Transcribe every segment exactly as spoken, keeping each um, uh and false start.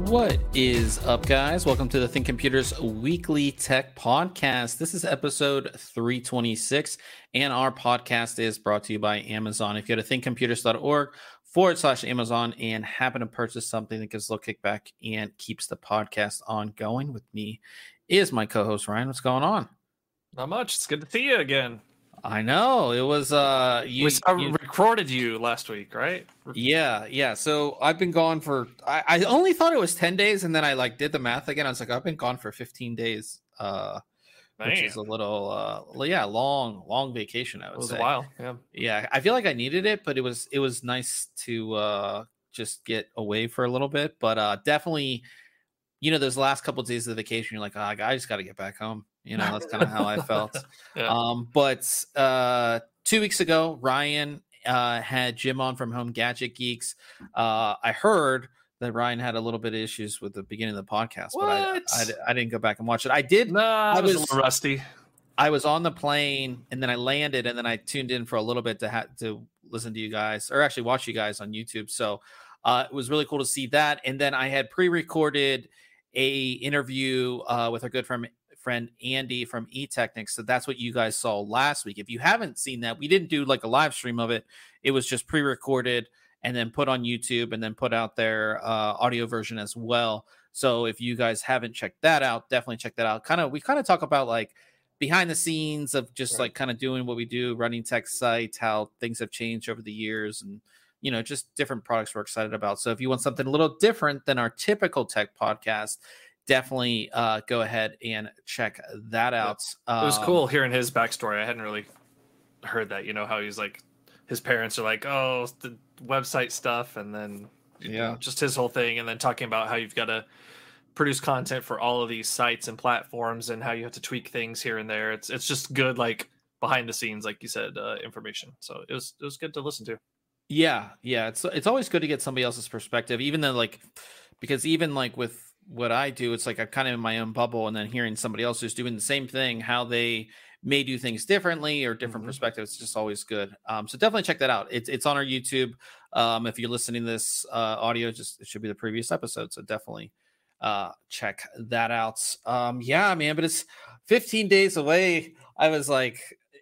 What is up, guys? Welcome to the Think Computers Weekly Tech Podcast. This is episode three twenty-six, and our podcast is brought to you by Amazon. If you go to thinkcomputers.org forward slash Amazon and happen to purchase something that gives a little kickback and keeps the podcast ongoing, with me is my co-host Ryan. What's going on? Not much. It's good to see you again. I know it was. Uh, you, we I you, recorded you last week, right? Yeah, yeah. So I've been gone for. I, I only thought it was ten days, and then I like did the math again. I was like, I've been gone for fifteen days, uh, which is a little, uh, yeah, long, long vacation. I would it was say. a while. Yeah, yeah. I feel like I needed it, but it was it was nice to uh, just get away for a little bit. But uh, definitely, you know, those last couple of days of the vacation, you're like, oh, I just got to get back home. You know, that's kind of how I felt. yeah. Um, but uh, two weeks ago, Ryan uh, had Jim on from Home Gadget Geeks. Uh, I heard that Ryan had a little bit of issues with the beginning of the podcast, what? but I, I, I didn't go back and watch it. I did. Nah, I was, was a little rusty. I was on the plane, and then I landed, and then I tuned in for a little bit to ha- to listen to you guys, or actually watch you guys on YouTube. So uh, it was really cool to see that. And then I had pre-recorded a interview uh, with our good friend. friend Andy from eTechnics. So that's what you guys saw last week. If you haven't seen that, we didn't do like a live stream of it. It was just pre-recorded and then put on YouTube and then put out their uh, audio version as well. So if you guys haven't checked that out, definitely check that out. Kind of, we kind of talk about like behind the scenes of just right. like kind of doing what we do, running tech sites, how things have changed over the years, and you know, just different products we're excited about. So if you want something a little different than our typical tech podcast, definitely uh, go ahead and check that out. Yeah. It was um, cool hearing his backstory. I hadn't really heard that, you know, how he's like, his parents are like, oh, the website stuff. And then, you yeah, know, just his whole thing. And then talking about how you've got to produce content for all of these sites and platforms and how you have to tweak things here and there. It's, it's just good, like behind the scenes, like you said, uh, information. So it was, it was good to listen to. Yeah. Yeah. It's, it's always good to get somebody else's perspective, even though like, because even like with, what I do, it's like I'm kind of in my own bubble, and then hearing somebody else who's doing the same thing, how they may do things differently or different mm-hmm. perspectives, it's just always good. Um, so definitely check that out. It's it's on our YouTube. Um, if you're listening to this uh, audio, just it should be the previous episode. So definitely uh, check that out. Um, yeah, man, but it's fifteen days away. I was like,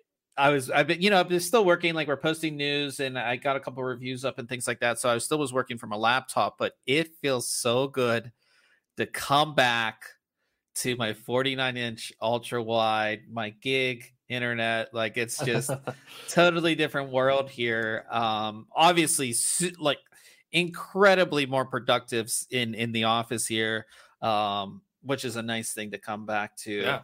I was, I've been, you know, I've been still working. Like we're posting news, and I got a couple of reviews up and things like that. So I still was working from a laptop, but it feels so good to come back to my forty-nine inch ultra wide, my gig internet. Like it's just totally different world here. Um, obviously su- like incredibly more productive in, in the office here. Um, which is a nice thing to come back to. Yeah.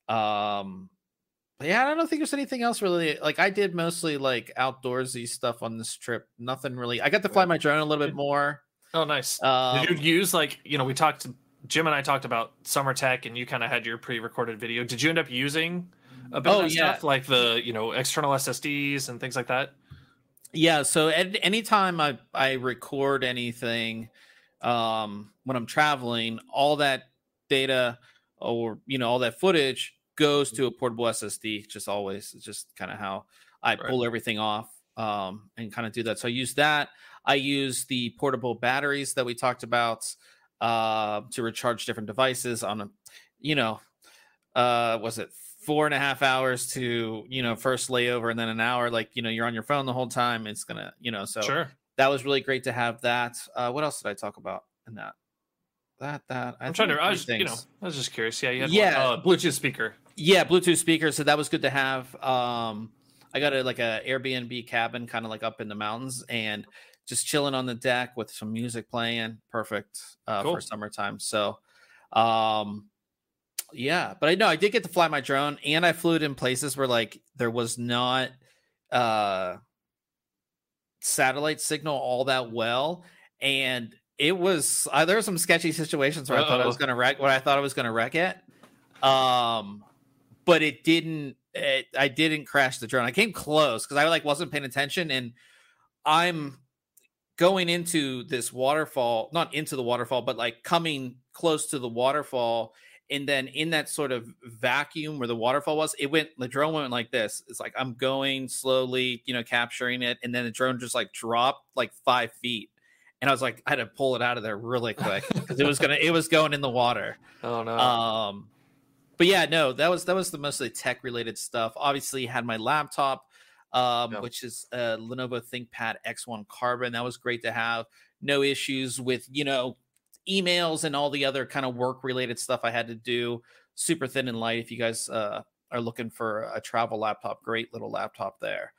Um, but yeah, I don't think there's anything else really. Like I did mostly like outdoorsy stuff on this trip. Nothing really. I got to fly my drone a little bit more. Oh, nice. Um, Did you use like, you know, we talked to Jim and I talked about summer tech, and you kind of had your pre-recorded video. Did you end up using a bit oh, of that yeah. stuff, like the, you know, external S S Ds and things like that? Yeah. So at anytime I, I record anything, um, when I'm traveling, all that data or, you know, all that footage goes to a portable S S D, just always. It's just kind of how I right. pull everything off um, and kind of do that. So I use that. I use the portable batteries that we talked about uh, to recharge different devices on a, you know, uh, was it four and a half hours to, you know, first layover and then an hour, like, you know, you're on your phone the whole time. It's going to, you know, so sure. that was really great to have that. Uh, what else did I talk about in that? That, that I I'm trying to, I was, you know, I was just curious. Yeah. You had yeah. one, uh, Bluetooth speaker. Yeah. Bluetooth speaker. So that was good to have. Um, I got a, like a Airbnb cabin, kind of like up in the mountains, and just chilling on the deck with some music playing. Perfect uh, cool. for summertime. So, um, yeah, but I know I did get to fly my drone, and I flew it in places where like there was not uh, satellite signal all that well. And it was, uh, there were some sketchy situations where Uh-oh. I thought I was going to wreck what I thought I was going to wreck it. Um, but it didn't, it, I didn't crash the drone. I came close because I like wasn't paying attention, and I'm going into this waterfall, not into the waterfall, but like coming close to the waterfall. And then in that sort of vacuum where the waterfall was, it went, the drone went like this. It's like, I'm going slowly, you know, capturing it. And then the drone just like dropped like five feet. and I was like, I had to pull it out of there really quick because it was gonna, it was going in the water. Oh no. Um, but yeah, no, that was that was the mostly tech related stuff. Obviously, had my laptop, um, Yep. which is a Lenovo ThinkPad X one Carbon. That was great to have. No issues with, you know, emails and all the other kind of work related stuff I had to do. Super thin and light. If you guys uh, are looking for a travel laptop, great little laptop there.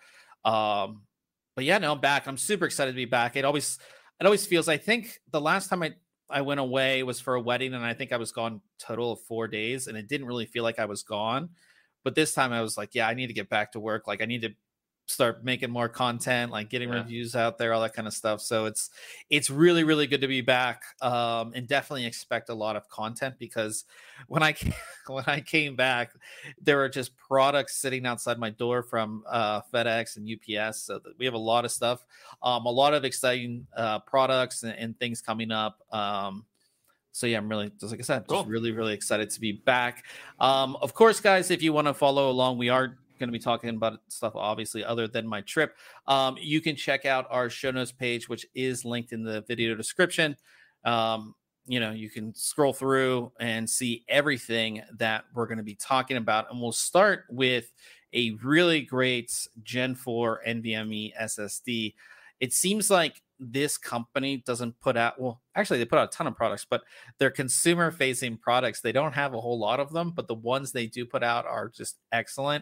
Um, but yeah, no, I'm back. I'm super excited to be back. It always, it always feels. I think the last time I I went away was for a wedding, and I think I was gone total of four days, and it didn't really feel like I was gone. But this time I was like, yeah, I need to get back to work. Like I need to start making more content, like getting Yeah. reviews out there, all that kind of stuff. So it's it's really really good to be back, um, and definitely expect a lot of content because when I when I came back, there were just products sitting outside my door from uh, FedEx and U P S. So that we have a lot of stuff, um, a lot of exciting uh, products and, and things coming up. Um, so yeah, I'm really, just like I said, just Cool. really, really excited to be back. Um, of course, guys, if you want to follow along, we are going to be talking about stuff, obviously, other than my trip. Um, you can check out our show notes page, which is linked in the video description. Um, you know, you can scroll through and see everything that we're going to be talking about. And we'll start with a really great Gen four NVMe S S D. It seems like this company doesn't put out, well, actually, they put out a ton of products, but they're consumer facing products. They don't have a whole lot of them, but the ones they do put out are just excellent.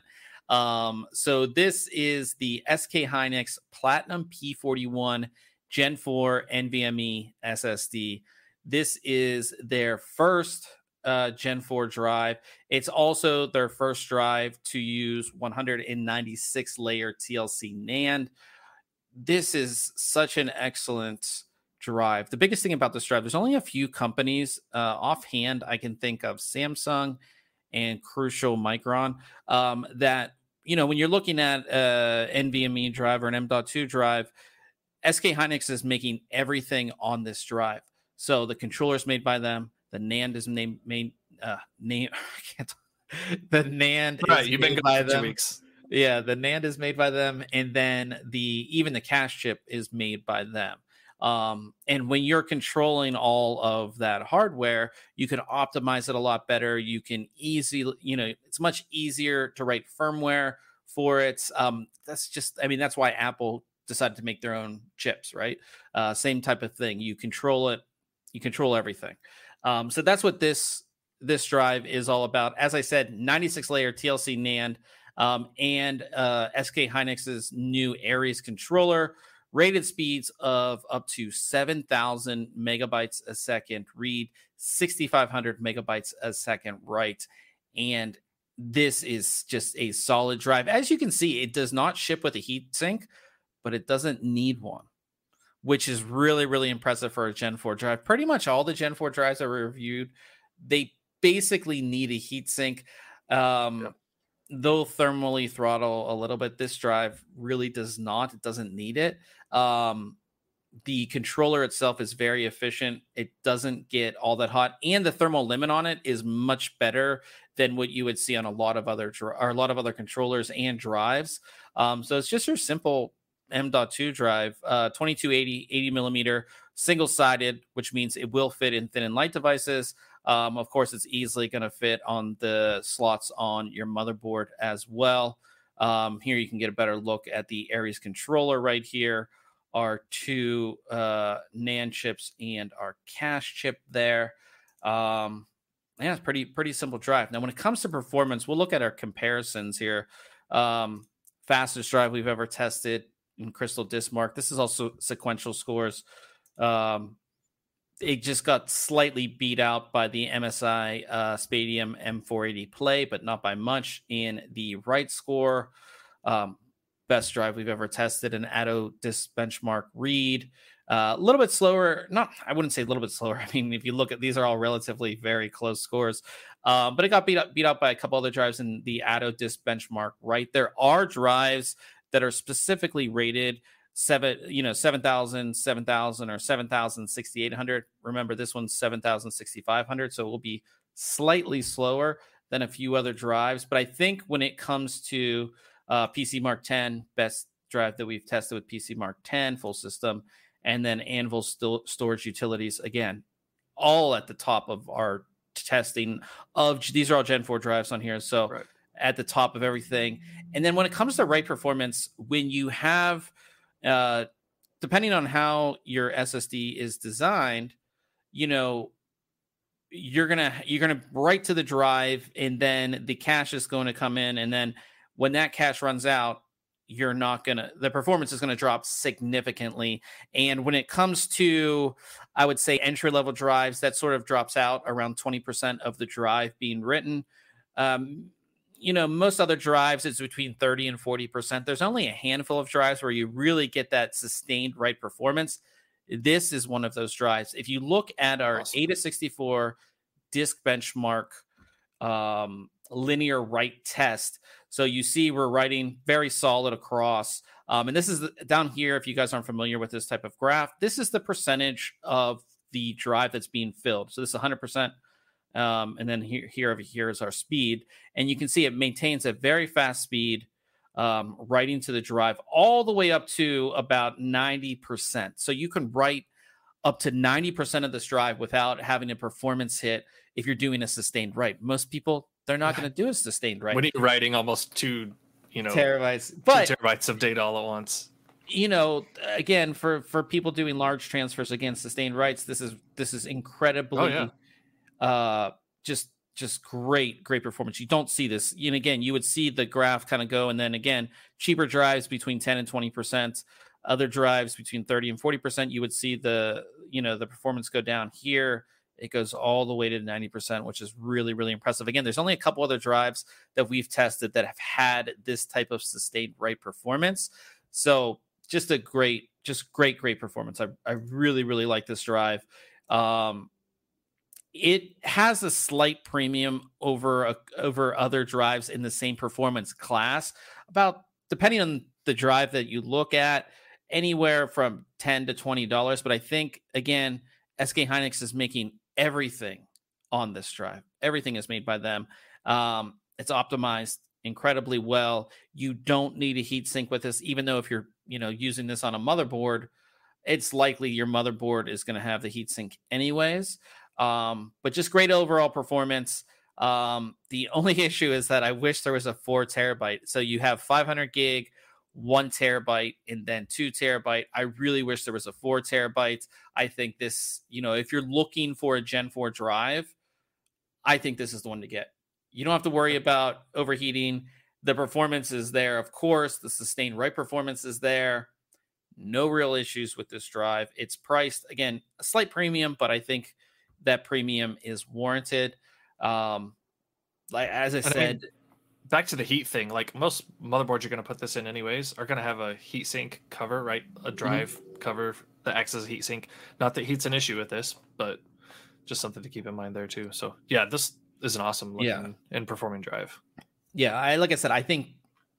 Um, so this is the S K Hynix Platinum P forty-one Gen four NVMe S S D. This is their first uh, Gen four drive. It's also their first drive to use one ninety-six layer T L C NAND. This is such an excellent drive. The biggest thing about this drive, there's only a few companies uh, offhand I can think of, Samsung and Crucial Micron, um, that, you know, when you're looking at uh, NVMe drive or an M dot two drive, S K Hynix is making everything on this drive. So the controller is made by them. The NAND is named made uh, name. I can't. The NAND Right, is you've made been by gone for two them. weeks. Yeah, the NAND is made by them, and then the even the cache chip is made by them. Um, and when you're controlling all of that hardware, you can optimize it a lot better. You can easy, you know, it's much easier to write firmware for it. Um, that's just, I mean, that's why Apple decided to make their own chips, right? Uh, same type of thing. You control it, you control everything. Um, so that's what this this drive is all about. As I said, ninety-six layer T L C NAND. Um, and uh, S K Hynix's new Aries controller, rated speeds of up to seven thousand megabytes a second read, sixty-five hundred megabytes a second write. And this is just a solid drive. As you can see, it does not ship with a heat sink, but it doesn't need one, which is really, really impressive for a Gen four drive. Pretty much all the Gen four drives I reviewed, they basically need a heat sink. Um, Yep. Though thermally throttle a little bit, this drive really does not. It doesn't need it. Um, the controller itself is very efficient. It doesn't get all that hot, and the thermal limit on it is much better than what you would see on a lot of other or a lot of other controllers and drives. Um, so it's just your simple M dot two drive, uh, twenty-two eighty, eighty millimeter, single sided, which means it will fit in thin and light devices. Um, of course, it's easily going to fit on the slots on your motherboard as well. Um, here you can get a better look at the Aries controller right here. Our two uh, NAND chips and our cache chip there. Um, yeah, it's pretty pretty simple drive. Now, when it comes to performance, we'll look at our comparisons here. Um, fastest drive we've ever tested in Crystal Diskmark. This is also sequential scores. Um, It just got slightly beat out by the M S I uh, Spatium M four eighty Play, but not by much in the write score. Um, best drive we've ever tested, an Atto Disk Benchmark read. Uh, a little bit slower. Not, I wouldn't say a little bit slower. I mean, if you look at these, are all relatively very close scores. Um, but it got beat up, beat out by a couple other drives in the Atto Disk Benchmark. Right, there are drives that are specifically rated seven, you know, seven thousand, seven thousand, or seven thousand sixty-eight hundred. Remember, this one's seven thousand sixty-five hundred, so it will be slightly slower than a few other drives. But I think when it comes to uh, P C Mark ten, best drive that we've tested with P C Mark ten, full system, and then Anvil still storage utilities, again, all at the top of our testing of these are all Gen four drives on here. So right. At the top of everything. And then when it comes to write performance, when you have, uh, depending on how your S S D is designed, you know, you're going to, you're going to write to the drive, and then the cache is going to come in. And then when that cache runs out, you're not going to, the performance is going to drop significantly. And when it comes to, I would say, entry level drives, that sort of drops out around twenty percent of the drive being written. Um, you know, most other drives, it's between thirty and forty percent. There's only a handful of drives where you really get that sustained write performance. This is one of those drives. If you look at our awesome. A to sixty-four disk benchmark um, linear write test, so you see we're writing very solid across. Um, and this is the, down here, if you guys aren't familiar with this type of graph, this is the percentage of the drive that's being filled. So this is one hundred percent. Um, and then here, here over here is our speed. And you can see it maintains a very fast speed um, writing to the drive all the way up to about ninety percent. So you can write up to ninety percent of this drive without having a performance hit if you're doing a sustained write. Most people, they're not going to do a sustained write. When you're writing almost two, you know, terabytes, but, two terabytes of data all at once. You know, again, for, for people doing large transfers, again, sustained writes, this is this is incredibly oh, yeah. uh, just just great, great performance. You don't see this. And again, you would see the graph kind of go, and then again, cheaper drives between ten and twenty percent, other drives between thirty and forty percent. You would see the, you know, the performance go down here. It goes all the way to ninety percent, which is really, really impressive. Again, there's only a couple other drives that we've tested that have had this type of sustained write performance. So just a great, just great, great performance. I, I really, really like this drive. Um, it has a slight premium over a, over other drives in the same performance class, about, depending on the drive that you look at, anywhere from ten to twenty dollars. But I think, again, S K Hynix is making everything on this drive. Everything is made by them. Um, it's optimized incredibly well. You don't need a heat sink with this, even though if you're, you know, using this on a motherboard, it's likely your motherboard is going to have the heat sink anyways. Um, but just great overall performance. Um, the only issue is that I wish there was a four terabyte. So you have five hundred gig, one terabyte, and then two terabyte. I really wish there was a four terabyte. I think this, you know, if you're looking for a Gen four drive, I think this is the one to get. You don't have to worry about overheating. The performance is there, of course. The sustained write performance is there. No real issues with this drive. It's priced, again, a slight premium, but I think that premium is warranted. Um, like as I said, I mean, back to the heat thing, like most motherboards you're going to put this in anyways are going to have a heatsink cover, right? A drive mm-hmm. cover that acts as a heatsink. Not that heat's an issue with this, but just something to keep in mind there too. So yeah, this is an awesome looking yeah. and performing drive. Yeah, I like I said, I think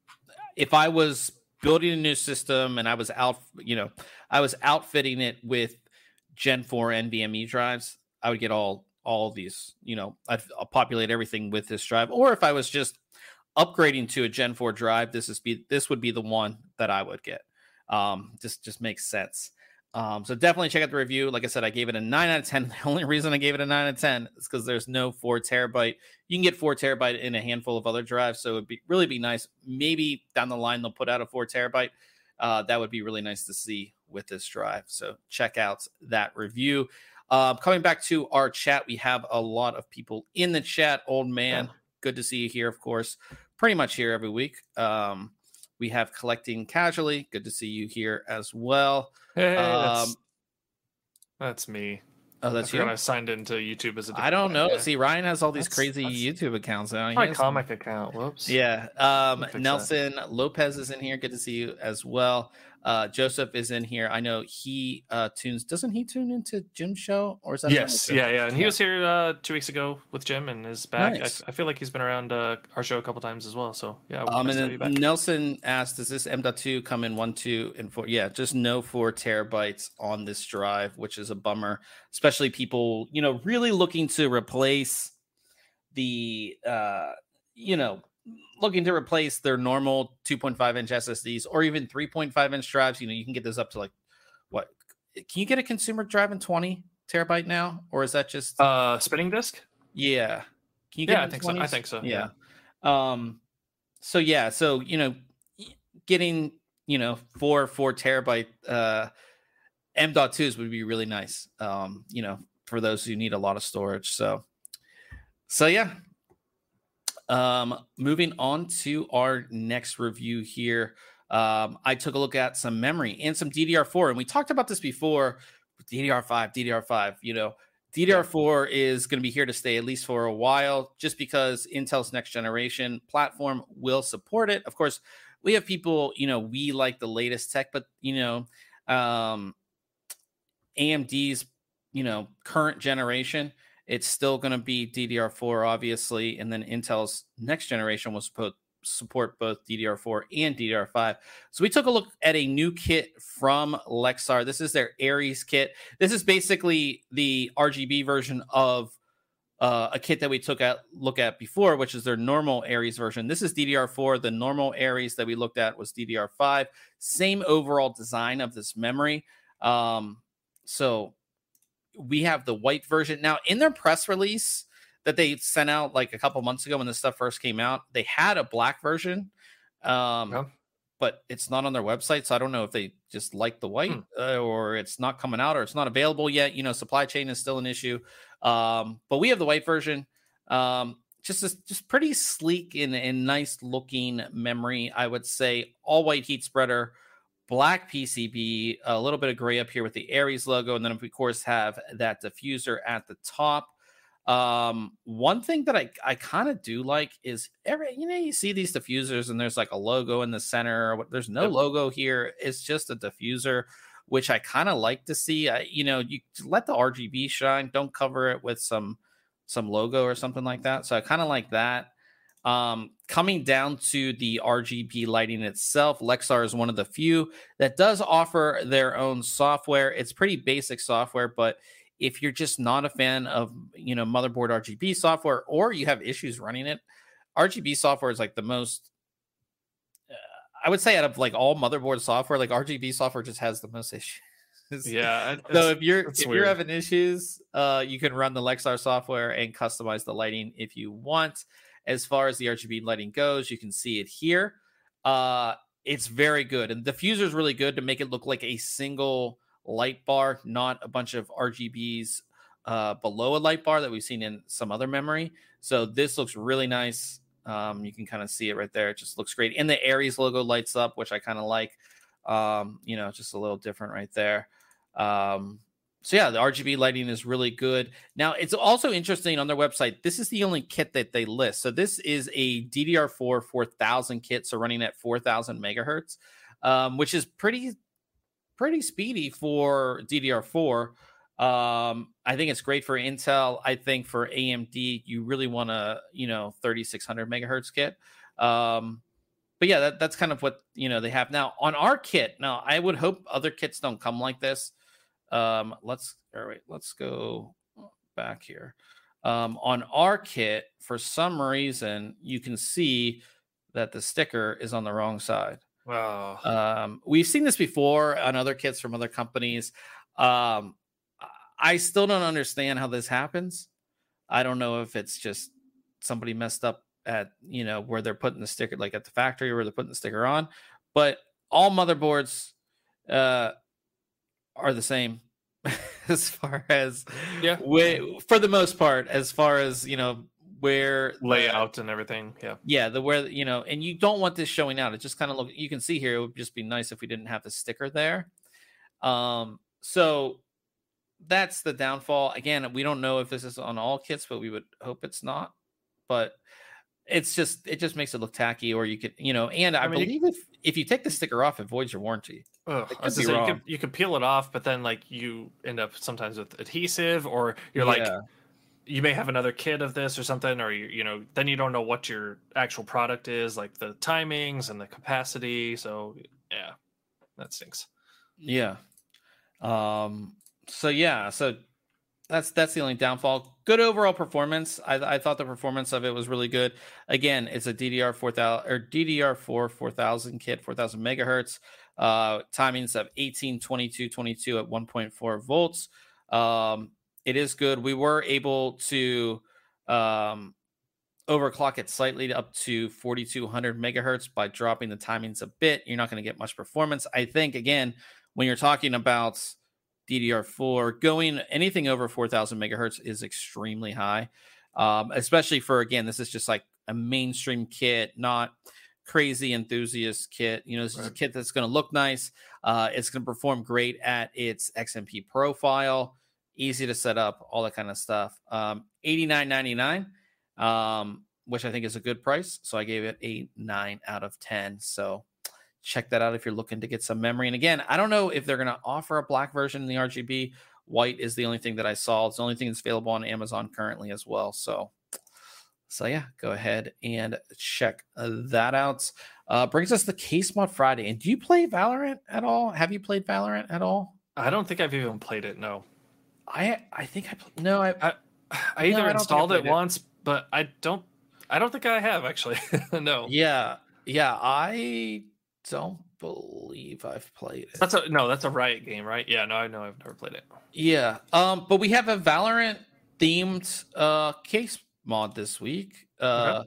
if I was building a new system and I was out, you know, I was outfitting it with Gen four NVMe drives, I would get all all these, you know, I'd, I'll populate everything with this drive. Or if I was just upgrading to a Gen four drive, this is be this would be the one that I would get. Um, just just makes sense. Um, so definitely check out the review. Like I said, I gave it a nine out of ten. The only reason I gave it a nine out of ten is because there's no four terabyte. You can get four terabyte in a handful of other drives, so it'd be really be nice. Maybe down the line they'll put out a four terabyte. Uh, that would be really nice to see with this drive. So check out that review. Uh, coming back to our chat, we have a lot of people in the chat. Old man, yeah. Good to see you here, of course. Pretty much here every week. Um, we have Collecting Casually. Good to see you here as well. Hey, um, that's, that's me. Oh, that's I you? I signed into YouTube as a I don't know. Yeah. See, Ryan has all these that's, crazy that's YouTube accounts now. My comic account. Whoops. Yeah. Um, Nelson that. Lopez is in here. Good to see you as well. Uh, Joseph is in here. I know he uh, tunes. Doesn't he tune into Jim's show? Or is that yes? Yeah, yeah. And he was here uh, two weeks ago with Jim and is back. Nice. I, I feel like he's been around uh, our show a couple times as well. So yeah. Um, and then Nelson asked, "Does this M dot two come in one, two, and four?" Yeah, just no four terabytes on this drive, which is a bummer, especially people you know really looking to replace the uh, you know. looking to replace their normal two point five inch S S Ds or even three point five inch drives. You know, you can get this up to like what can you get a consumer driving twenty terabyte now, or is that just uh spinning disk? Yeah. Can you yeah, get I think twenties? so. I think so. Yeah. yeah. Um. So yeah. So you know, getting you know four four terabyte uh M dot twos would be really nice. Um. You know, for those who need a lot of storage. So. So yeah. Um. Moving on to our next review here. Um. I took a look at some memory and some D D R four, and we talked about this before. D D R five, D D R five. You know. D D R four is going to be here to stay at least for a while, just because Intel's next generation platform will support it. Of course, we have people, you know, we like the latest tech, but, you know, um, A M D's, you know, current generation, it's still going to be D D R four, obviously. And then Intel's next generation will support support both D D R four and D D R five. So we took a look at a new kit from Lexar. This is their Aries kit. This is basically the R G B version of uh, a kit that we took a look at before, which is their normal Aries version. This is D D R four. The normal Aries that we looked at was D D R five. Same overall design of this memory. Um, so we have the white version. Now, in their press release that they sent out like a couple months ago when this stuff first came out, they had a black version, um, yeah. but it's not on their website. So I don't know if they just like the white hmm. uh, or it's not coming out or it's not available yet. You know, supply chain is still an issue. Um, but we have the white version. Um, just a, just pretty sleek and, and nice looking memory, I would say. All white heat spreader, black P C B, a little bit of gray up here with the Aries logo, and then of course have that diffuser at the top. Um, one thing that I, I kind of do like is every, you know, you see these diffusers and there's like a logo in the center. There's no yep. logo here. It's just a diffuser, which I kind of like to see. I, you know, you let the R G B shine. Don't cover it with some, some logo or something like that. So I kind of like that. Um, coming down to the R G B lighting itself, Lexar is one of the few that does offer their own software. It's pretty basic software, but if you're just not a fan of, you know, motherboard R G B software, or you have issues running it, R G B software is like the most, uh, I would say out of like all motherboard software, like R G B software just has the most issues. Yeah. So if you're, if weird. you're having issues, uh, you can run the Lexar software and customize the lighting if you want. As far as the R G B lighting goes, you can see it here. Uh, it's very good. And the diffuser is really good to make it look like a single light bar, not a bunch of R G Bs uh, below a light bar that we've seen in some other memory. So this looks really nice. Um, you can kind of see it right there. It just looks great. And the Aries logo lights up, which I kind of like. Um, you know, just a little different right there. Um, so yeah, the R G B lighting is really good. Now, it's also interesting on their website. This is the only kit that they list. So this is a D D R four four thousand kit, so running at four thousand megahertz, um, which is pretty pretty speedy for D D R four. Um, I think it's great for Intel. I think for A M D, you really want a, you know, thirty-six hundred megahertz kit. Um, but yeah, that, that's kind of what, you know, they have now on our kit. Now, I would hope other kits don't come like this. Um, let's, all right, let's go back here. Um, on our kit, for some reason, you can see that the sticker is on the wrong side. Wow. Um, we've seen this before on other kits from other companies. Um, I still don't understand how this happens. I don't know if it's just somebody messed up at, you know, where they're putting the sticker, like at the factory where they're putting the sticker on, but all motherboards, uh, are the same as far as, yeah, way, for the most part, as far as, you know, where layout the, and everything. Yeah. Yeah. The, where, you know, and you don't want this showing out. It just kind of look, you can see here, it would just be nice if we didn't have the sticker there. Um, so that's the downfall. Again, we don't know if this is on all kits, but we would hope it's not, but it's just, it just makes it look tacky, or you could, you know, and I, I mean, believe you, if, if you take the sticker off, it voids your warranty. Ugh, I say, you, could, you could peel it off, but then like you end up sometimes with adhesive, or you're yeah. like, you may have another kit of this or something, or you, you know, then you don't know what your actual product is, like the timings and the capacity. So yeah, that stinks. Yeah. Um, so yeah, so that's, that's the only downfall. Good overall performance. I, I thought the performance of it was really good. Again, it's a D D R four thousand or D D R four four thousand kit, four thousand megahertz. Uh, timings of eighteen, twenty-two, twenty-two at one point four volts. Um, it is good. We were able to um, overclock it slightly up to forty-two hundred megahertz by dropping the timings a bit. You're not going to get much performance. I think, again, when you're talking about D D R four, going anything over four thousand megahertz is extremely high, um, especially for, again, this is just like a mainstream kit, not crazy enthusiast kit. You know, this right. is a kit that's going to look nice. Uh, it's going to perform great at its X M P profile, easy to set up, all that kind of stuff. Um, eighty-nine ninety-nine, um, which I think is a good price. So I gave it a nine out of ten. So check that out if you're looking to get some memory. And again, I don't know if they're going to offer a black version in the R G B. White is the only thing that I saw. It's the only thing that's available on Amazon currently as well. So So yeah, go ahead and check that out. Uh, brings us the Case Mod Friday. And do you play Valorant at all? Have you played Valorant at all? I don't think I've even played it. No, I I think I pl- no I I, I either no, I installed it, it once, but I don't I don't think I have actually. No. Yeah, yeah, I don't believe I've played it. That's a no. That's a Riot game, right? Yeah, no, I know I've never played it. Yeah, um, but we have a Valorant themed uh case mod this week. Uh,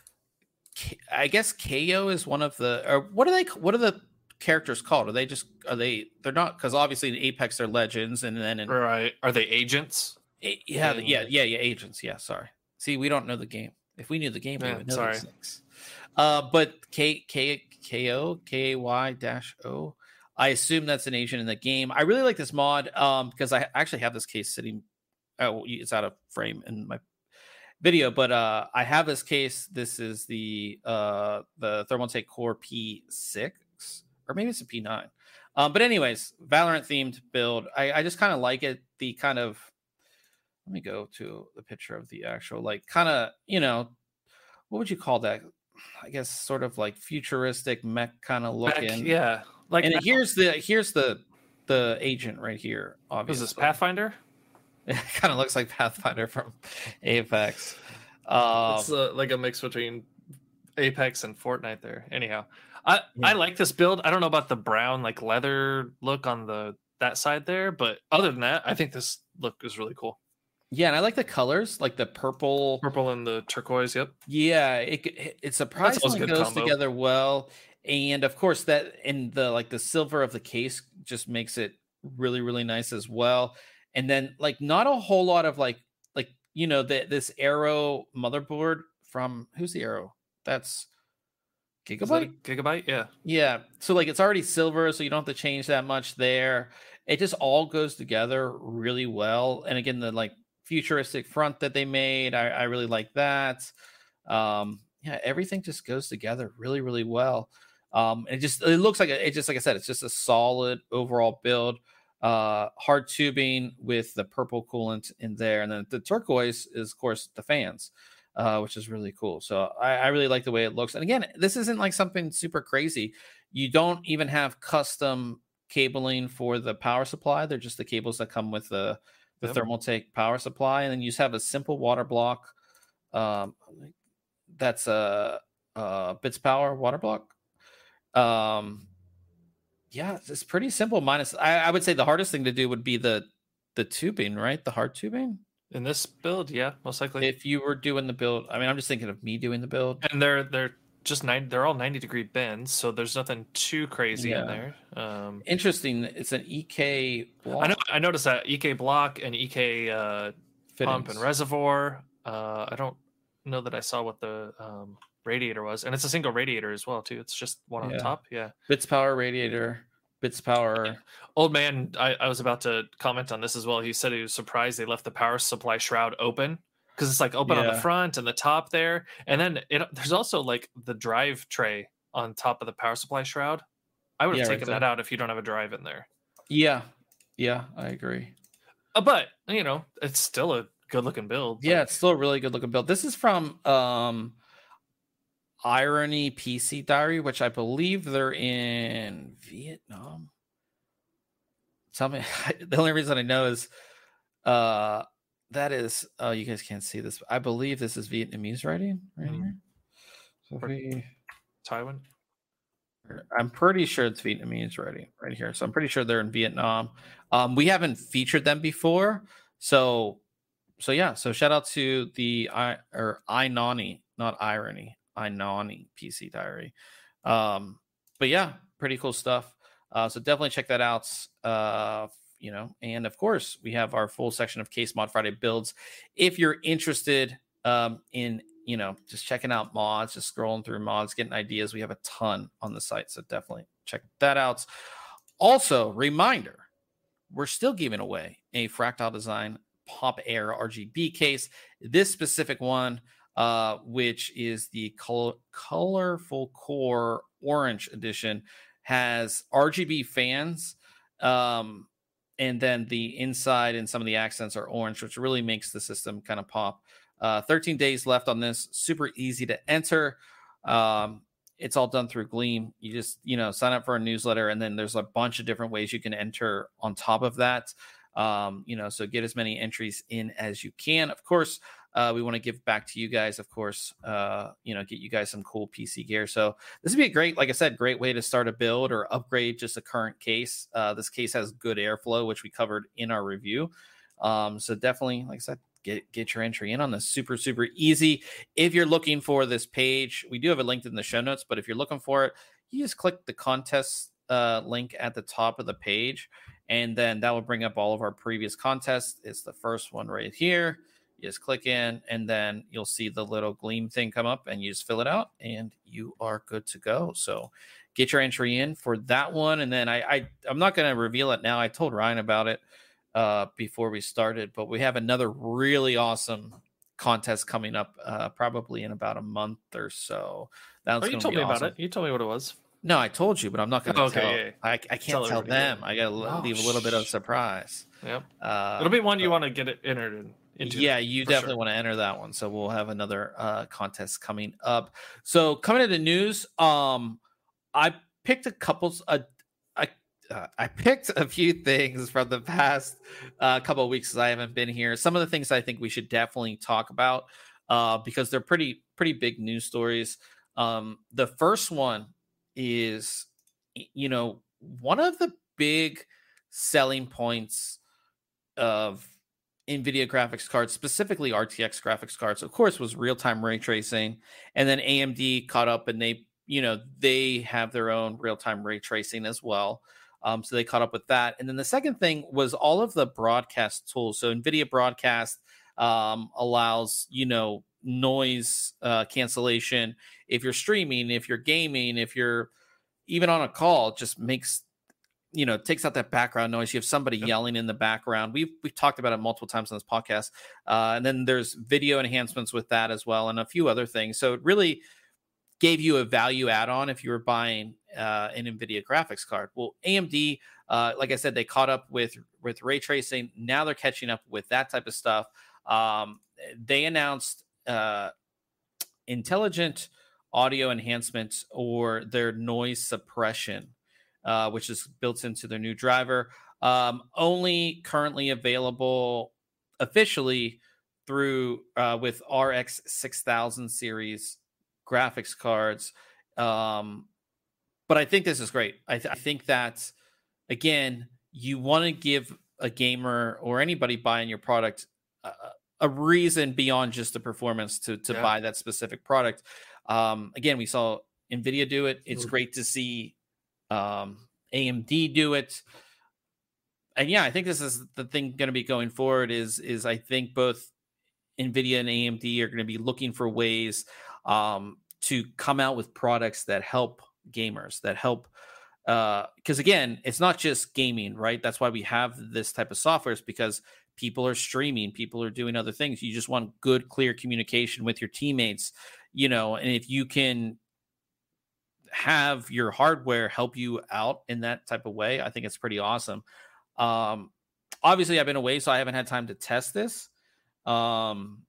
okay. I guess K O is one of the. Or what are they? What are the characters called? Are they just? Are they? They're not, because obviously in Apex they're legends, and then in, right. Are they agents? A, yeah, and, yeah, yeah, yeah. Agents. Yeah. Sorry. See, we don't know the game. If we knew the game, we yeah, would know sorry. these things. Uh, but K K K O K A Y dash O. I assume that's an agent in the game. I really like this mod um because I actually have this case sitting. Oh, it's out of frame in my video, but uh I have this case. This is the uh the Thermaltake Core P six, or maybe it's a P nine. Um, but anyways, Valorant themed build. I, I just kind of like it. The kind of, let me go to the picture of the actual, like, kind of, you know, what would you call that? I guess sort of like futuristic mech kind of looking. Yeah. Like, and here's the here's the the agent right here. Obviously, is this Pathfinder? It kind of looks like Pathfinder from Apex. Um, it's uh, like a mix between Apex and Fortnite there. Anyhow, I, yeah. I like this build. I don't know about the brown like leather look on the that side there, but other than that, I think this look is really cool. Yeah, and I like the colors, like the purple, purple and the turquoise. Yep. Yeah, it it surprisingly goes combo. together well, and of course that in the like the silver of the case just makes it really really nice as well. And then, like, not a whole lot of, like, like you know, the, this Arrow motherboard from, who's the Arrow? That's Gigabyte? That Gigabyte, yeah. Yeah. So, like, it's already silver, so you don't have to change that much there. It just all goes together really well. And again, the, like, futuristic front that they made, I, I really like that. Um, yeah, everything just goes together really, really well. Um, it just, it looks like, a, it just, like I said, it's just a solid overall build. Uh, hard tubing with the purple coolant in there, and then the turquoise is, of course, the fans, uh, which is really cool. So I, I really like the way it looks. And again, this isn't like something super crazy. You don't even have custom cabling for the power supply. They're just the cables that come with the the yep. Thermaltake power supply, and then you just have a simple water block. Um, that's a, a Bits Power water block. Um. Yeah, it's pretty simple. Minus, I, I would say the hardest thing to do would be the the tubing, right? The hard tubing in this build, yeah, most likely. If you were doing the build, I mean, I'm just thinking of me doing the build, and they're they're just nine. They're all ninety degree bends, so there's nothing too crazy yeah. in there. Um, Interesting. It's an E K block. I know. I noticed that E K block and E K uh, pump and reservoir. Uh, I don't know that I saw what the um, radiator was, and it's a single radiator as well too. It's just one yeah. on top. Yeah. Bits Power radiator. Bits Power. Old man, I, I was about to comment on this as well. He said he was surprised they left the power supply shroud open, because it's like open yeah. on the front and the top there, and then it, there's also like the drive tray on top of the power supply shroud. I would have yeah, taken right that out if you don't have a drive in there. Yeah, yeah, I agree. Uh, but you know, it's still a good looking build. Yeah, it's still a really good looking build. This is from um Irony P C Diary, which I believe they're in Vietnam. Tell me, the only reason I know is uh that is, oh, you guys can't see this. I believe this is Vietnamese writing right mm-hmm. here. So we, Taiwan. I'm pretty sure it's Vietnamese right, right here. So I'm pretty sure they're in Vietnam. Um, we haven't featured them before. So so yeah, so shout out to the I or iNani, not irony, iNani P C Diary. Um, but yeah, pretty cool stuff. Uh, so definitely check that out. Uh, you know, and of course, we have our full section of Case Mod Friday builds. If you're interested um, in, you know, just checking out mods, just scrolling through mods, getting ideas, we have a ton on the site. So definitely check that out. Also, reminder, we're still giving away a Fractal Design Pop Air R G B case. This specific one, uh, which is the color, Colorful Core Orange Edition, has R G B fans. Um, and then the inside and some of the accents are orange, which really makes the system kind of pop. Uh, thirteen days left on this. Super easy to enter. Um, it's all done through Gleam. You just, you know, sign up for a newsletter, and then there's a bunch of different ways you can enter on top of that. Um, you know, so get as many entries in as you can. Of course, uh, we want to give back to you guys, of course, uh, you know, get you guys some cool P C gear. So this would be a great, like I said, great way to start a build or upgrade just a current case. Uh, this case has good airflow, which we covered in our review. Um, so definitely, like I said, get, get your entry in on this. Super, super easy. If you're looking for this page, we do have it linked in the show notes, but if you're looking for it, you just click the contest uh, link at the top of the page, and then that will bring up all of our previous contests. It's the first one right here. You just click in, and then you'll see the little Gleam thing come up, and you just fill it out, and you are good to go. So get your entry in for that one. And then I, I I'm not going to reveal it now. I told Ryan about it uh, before we started, but we have another really awesome contest coming up, uh, probably in about a month or so. That's oh, you told me awesome. about it. You told me what it was. No, I told you, but I'm not going to okay, tell. Yeah. I, I can't tell, tell them. I got to oh, leave a little bit of surprise. Yep. Uh, It'll be one you want to get it entered in. Into yeah, you definitely sure. want to enter that one. So we'll have another uh, contest coming up. So coming to the news, um, I picked a couple. Uh, I uh, I picked a few things from the past uh, couple of weeks as I haven't been here. Some of the things I think we should definitely talk about uh, because they're pretty pretty big news stories. Um, the first one is, you know, one of the big selling points of NVIDIA graphics cards, specifically R T X graphics cards, of course, was real-time ray tracing. And then A M D caught up, and they, you know, they have their own real-time ray tracing as well. Um, so they caught up with that. And then the second thing was all of the broadcast tools. So NVIDIA Broadcast um, allows, you know, noise uh, cancellation. If you're streaming, if you're gaming, if you're even on a call, it just makes, you know, takes out that background noise. You have somebody yep. yelling in the background. We've we've talked about it multiple times on this podcast. Uh, and then there's video enhancements with that as well, and a few other things. So it really gave you a value add-on if you were buying uh, an NVIDIA graphics card. Well, A M D, uh, like I said, they caught up with with ray tracing. Now they're catching up with that type of stuff. Um, they announced uh, intelligent audio enhancements, or their noise suppression, Uh, which is built into their new driver. Um, only currently available officially through uh, with R X six thousand series graphics cards. Um, but I think this is great. I, th- I think that, again, you want to give a gamer or anybody buying your product uh, a reason beyond just the performance to, to yeah. buy that specific product. Um, again, we saw NVIDIA do it. It's mm-hmm. great to see um A M D do it, and yeah, I think this is the thing going to be going forward. Is is I think both NVIDIA and A M D are going to be looking for ways um to come out with products that help gamers, that help uh because again, it's not just gaming, right? That's why we have this type of software, is because people are streaming, people are doing other things. You just want good, clear communication with your teammates, you know, and if you can have your hardware help you out in that type of way, I think it's pretty awesome. Um, obviously I've been away, so I haven't had time to test this. Um,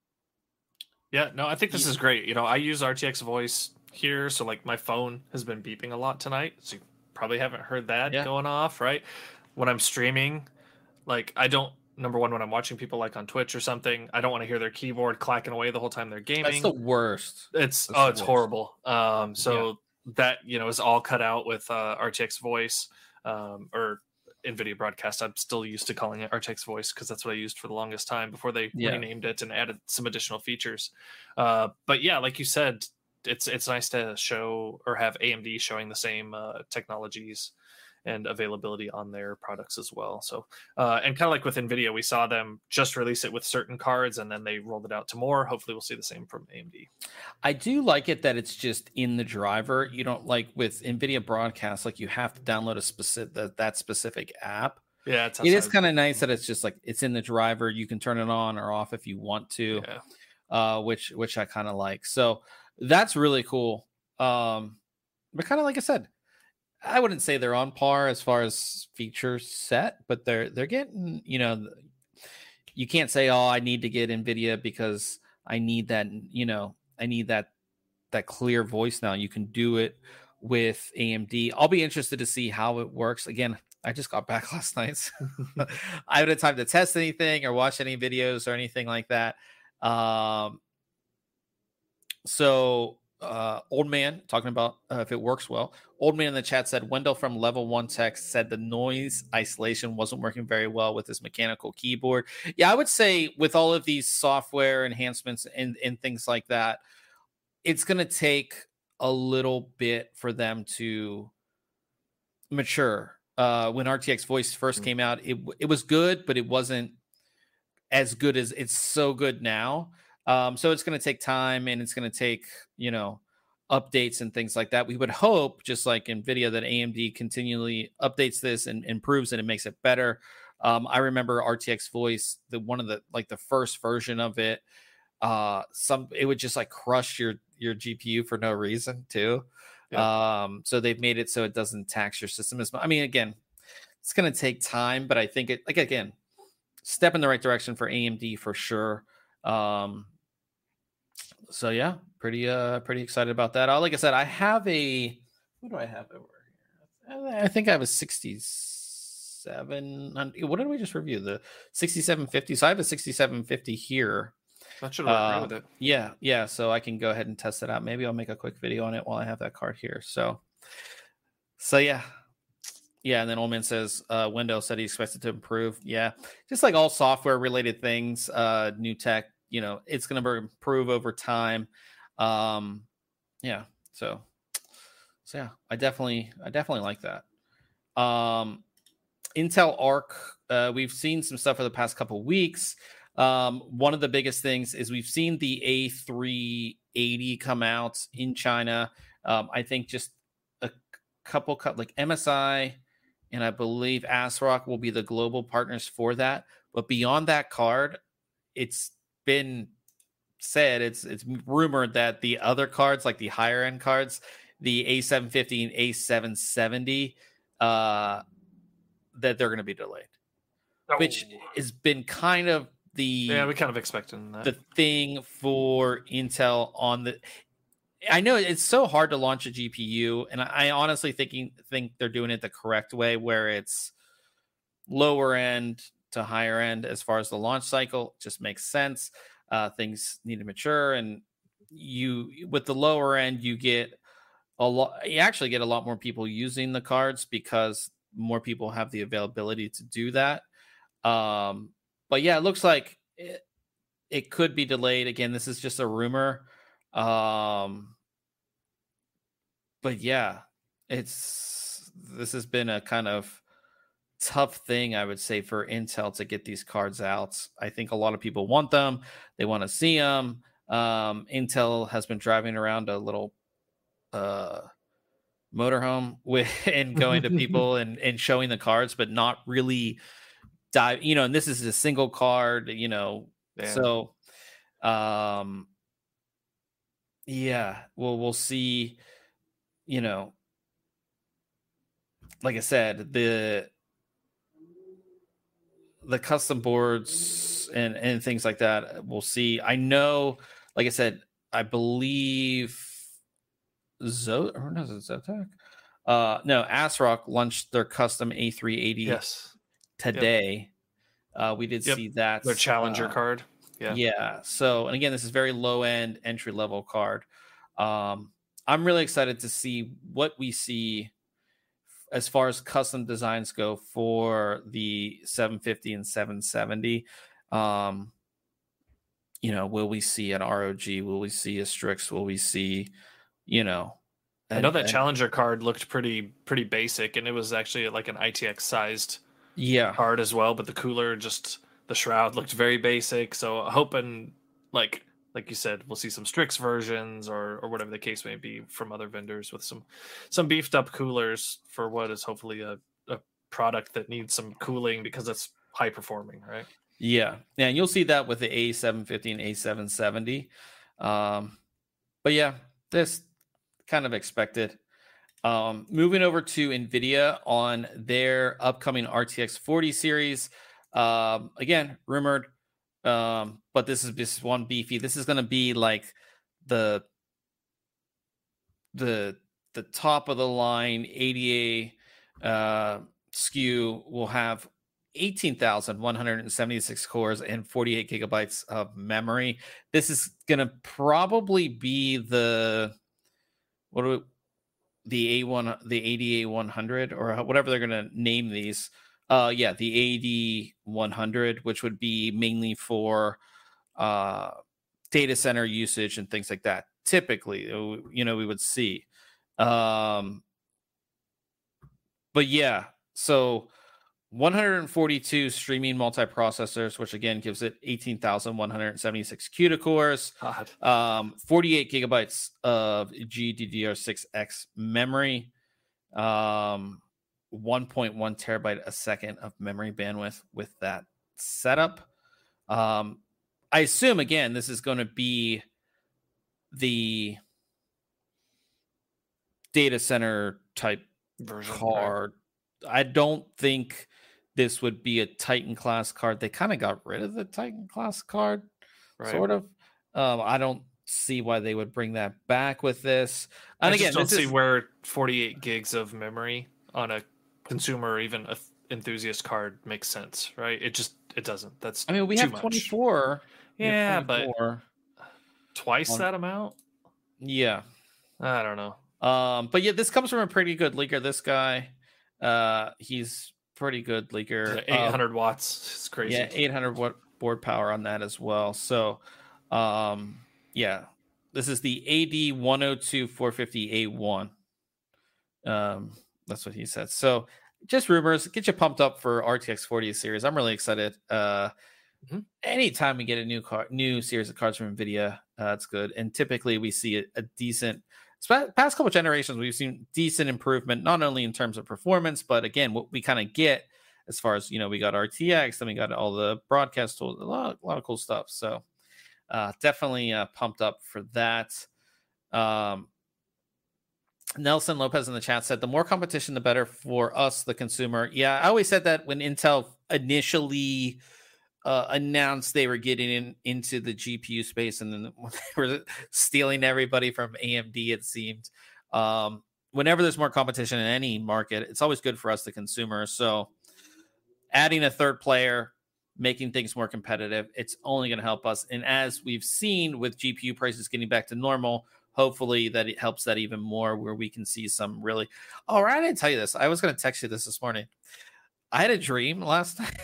yeah, no, I think this is great. You know, I use R T X voice here. So like my phone has been beeping a lot tonight. So you probably haven't heard that yeah. going off, right? When I'm streaming, like I don't, number one, when I'm watching people like on Twitch or something, I don't want to hear their keyboard clacking away the whole time they're gaming. That's the worst. It's, That's oh, it's worst. horrible. Um, so, yeah. that, you know, is all cut out with uh, R T X Voice um, or NVIDIA Broadcast. I'm still used to calling it R T X Voice because that's what I used for the longest time before they yeah. renamed it and added some additional features. Uh, but yeah, like you said, it's it's nice to show or have A M D showing the same uh, technologies and availability on their products as well. So, uh, and kind of like with NVIDIA, we saw them just release it with certain cards and then they rolled it out to more. Hopefully we'll see the same from A M D. I do like it that it's just in the driver. You don't like with NVIDIA Broadcast, like you have to download a specific, that, that specific app. Yeah. It's it is kind of nice that it's just like, it's in the driver. You can turn it on or off if you want to, yeah. uh, which, which I kind of like. So that's really cool. Um, but kind of like I said, I wouldn't say they're on par as far as feature set, but they're they're getting, you know, you can't say, oh, I need to get NVIDIA because I need that, you know, I need that that clear voice now. You can do it with A M D. I'll be interested to see how it works. Again, I just got back last night. So I haven't had time to test anything or watch any videos or anything like that. Um, so Uh, old man talking about uh, if it works well. Old man in the chat said Wendell from Level One Tech said the noise isolation wasn't working very well with his mechanical keyboard. Yeah, I would say with all of these software enhancements and, and things like that, it's going to take a little bit for them to mature. Uh, when R T X Voice first mm-hmm. came out, it it was good, but it wasn't as good as it's so good now. Um, so it's going to take time and it's going to take, you know, updates and things like that. We would hope, just like NVIDIA, that A M D continually updates this and improves it and makes it better. Um, I remember R T X Voice, the one of the, like the first version of it, uh, some, it would just like crush your, your G P U for no reason too. Yeah. Um, so they've made it so it doesn't tax your system as much. I mean, again, it's going to take time, but I think it, like, again, step in the right direction for A M D for sure. Um, So yeah, pretty uh pretty excited about that. Uh, like I said, I have a what do I have over here? I think I have a sixty-seven. What did we just review? The sixty-seven fifty. So I have a sixty-seven fifty here. That should work uh, with it. Yeah, yeah. So I can go ahead and test it out. Maybe I'll make a quick video on it while I have that card here. So, so yeah. Yeah, and then Old Man says, uh, Wendell said he expects it to improve. Yeah, just like all software related things, uh, new tech, you know, it's going to improve over time. Um, yeah. So, so yeah, I definitely, I definitely like that. Um, Intel Arc, uh, we've seen some stuff for the past couple of weeks. Um, one of the biggest things is we've seen the A three eighty come out in China. Um, I think just a couple cut like M S I and I believe ASRock will be the global partners for that. But beyond that card, it's been said, it's it's rumored that the other cards, like the higher end cards, the A seven fifty and A seven seventy, uh, that they're going to be delayed, oh. which has been kind of the yeah, we kind of expecting that. the thing for Intel on the. I know it's so hard to launch a G P U, and I honestly thinking think they're doing it the correct way, where it's lower end to higher end as far as the launch cycle. Just makes sense. Uh, things need to mature, and you with the lower end, you get a lot. You actually get a lot more people using the cards because more people have the availability to do that. Um, but yeah, it looks like it, it could be delayed. Again, this is just a rumor. Um, but yeah, it's this has been a kind of tough thing, I would say, for Intel to get these cards out. I think a lot of people want them. They want to see them. Um, Intel has been driving around a little uh, motorhome with and going to people and, and showing the cards, but not really dive, you know, and this is a single card, you know, yeah. so um, yeah, well, we'll see, you know, like I said, the the custom boards and, and things like that, we'll see. I know, like I said, I believe Zo or no, is it Zotac? Uh, no, ASRock launched their custom A three eighty yes. today. Yep. Uh, we did yep. see that. Their Challenger uh, card. Yeah. Yeah. So, and again, this is very low end entry level card. Um, I'm really excited to see what we see as far as custom designs go for the seven fifty and seven seventy. Um, you know, will we see an R O G? Will we see a Strix? Will we see, you know, I know that Challenger card looked pretty pretty basic, and it was actually like an I T X sized yeah card as well. But the cooler, just the shroud, looked very basic. So hoping, like like you said, we'll see some Strix versions or or whatever the case may be from other vendors with some some beefed up coolers for what is hopefully a, a product that needs some cooling because it's high performing, right? Yeah, yeah, and you'll see that with the A seven fifty and A seven seventy. Um, but yeah, this kind of expected. Um, moving over to NVIDIA on their upcoming R T X forty series. Um, again, rumored, um, but this is this one beefy. This is going to be like the the the top of the line A D A uh, S K U will have eighteen thousand one hundred seventy-six cores and forty-eight gigabytes of memory. This is going to probably be the what do we, the A one, the A D A one hundred or whatever they're going to name these. Uh, yeah, the A D one hundred, which would be mainly for uh, data center usage and things like that. Typically, you know, we would see. Um, but yeah, so one hundred forty-two streaming multiprocessors, which again gives it eighteen thousand one hundred seventy-six CUDA cores, um, forty-eight gigabytes of G D D R six X memory, um, one point one terabyte a second of memory bandwidth with that setup. Um, I assume, again, this is going to be the data center type version card. Right? I don't think this would be a Titan class card. They kind of got rid of the Titan class card, right. sort of. Um, I don't see why they would bring that back with this. And I again, just don't this see is... where forty-eight gigs of memory on a consumer or even a enthusiast card makes sense, right? It just it doesn't. That's I mean, we too have much. twenty-four. Yeah, have twenty-four. But twice on... that amount. Yeah, I don't know. Um, but yeah, this comes from a pretty good leaker. This guy, uh, he's pretty good leaker. eight hundred um, watts. It's crazy. Yeah, eight hundred watt board power on that as well. So, um, yeah, this is the A D one oh two four fifty A one. Um, that's what he said. So, just rumors. Get you pumped up for R T X forty series. I'm really excited. Uh, mm-hmm. Anytime we get a new car, new series of cards from NVIDIA, uh, it's good. And typically, we see a, a decent. Past couple generations, we've seen decent improvement, not only in terms of performance, but again, what we kind of get as far as, you know, we got R T X, then we got all the broadcast tools, a lot, a lot of cool stuff. So uh, definitely uh, pumped up for that. Um, Nelson Lopez in the chat said, the more competition, the better for us, the consumer. Yeah, I always said that when Intel initially Uh, announced they were getting in into the G P U space, and then they were stealing everybody from A M D. It seemed. Um, whenever there's more competition in any market, it's always good for us, the consumer. So, adding a third player, making things more competitive, it's only going to help us. And as we've seen with G P U prices getting back to normal, hopefully that it helps that even more, where we can see some really. Oh, right, I didn't tell you this. I was going to text you this this morning. I had a dream last night.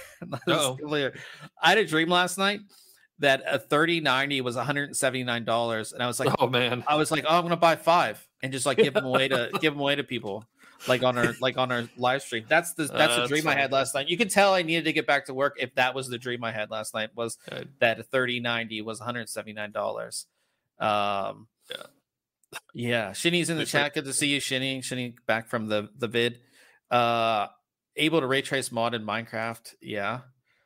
I had a dream last night that a thirty ninety was one hundred seventy-nine dollars, and I was like, "Oh man!" I was like, "Oh, I'm gonna buy five and just like give them away to give them away to people, like on our like on our live stream." That's the that's uh, the dream that's I had last night. You can tell I needed to get back to work if that was the dream I had last night. Was Good. That a thirty ninety was one hundred seventy-nine dollars. Um, yeah, yeah. Shinny's in the it's chat. Like, Good to see you, Shinny. Shinny back from the the vid. Uh. Able to ray trace mod in Minecraft, yeah.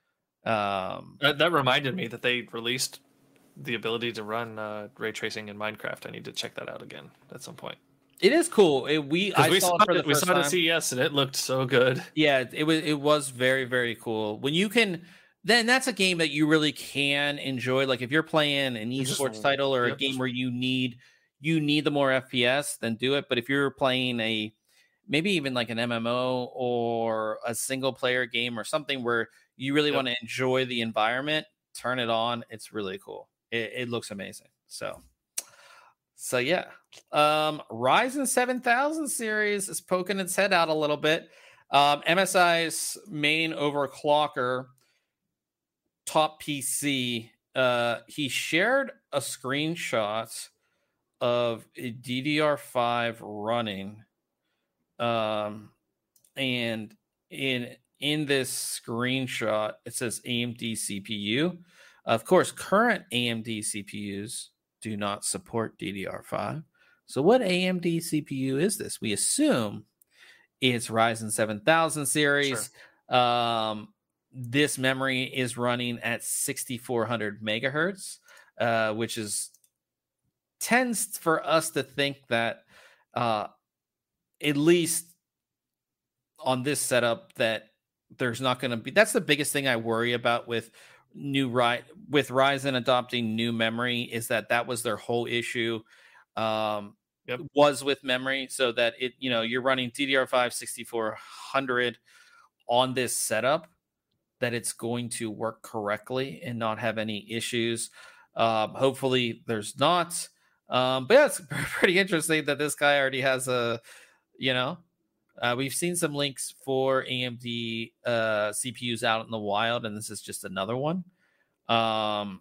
Um, that, that reminded me that they released the ability to run uh, ray tracing in Minecraft. I need to check that out again at some point. It is cool. It, we I we saw, saw it for the it, we first saw it time. at C E S and it looked so good. Yeah, it was it was very very cool. When you can, then that's a game that you really can enjoy. Like if you're playing an esports just, title or yeah, a game just, where you need you need the more F P S, then do it. But if you're playing a maybe even like an M M O or a single player game or something where you really yep. want to enjoy the environment, turn it on. It's really cool. It, it looks amazing. So So yeah, um, Ryzen seven thousand series is poking its head out a little bit. Um, M S I's main overclocker, Top P C, uh, he shared a screenshot of a D D R five running, um, and in in this screenshot it says A M D C P U. Of course, current A M D C P Us do not support D D R five. So what A M D C P U is this? We assume it's Ryzen seven thousand series. Sure. Um, this memory is running at sixty-four hundred megahertz, uh, which is tends for us to think that uh, at least on this setup that there's not going to be. That's the biggest thing I worry about with new Ry- with Ryzen adopting new memory, is that that was their whole issue. Um, Yep. was with memory, so that it, you know, you're running D D R five sixty-four hundred on this setup, that it's going to work correctly and not have any issues. Um, hopefully there's not. Um, but yeah, it's pretty interesting that this guy already has a, you know, uh, we've seen some links for A M D uh, C P Us out in the wild, and this is just another one. Um,